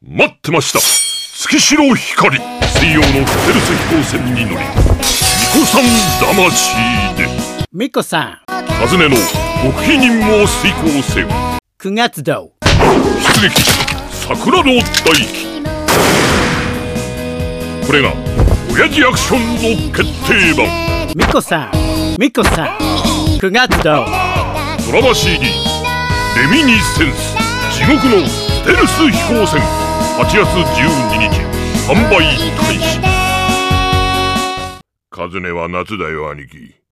待ってました。月城光、水曜のステルス飛行船に乗り、ミコさん魂で。 ミコさん、 尋ねの極秘任務を遂行せよ。 9月度出撃桜の大木。これが親父アクションの決定版。 ミコさん、9月度ドラマ CD レミニセンス地獄のステルス飛行船、8月12日販売開始。カズネは夏だよ兄貴。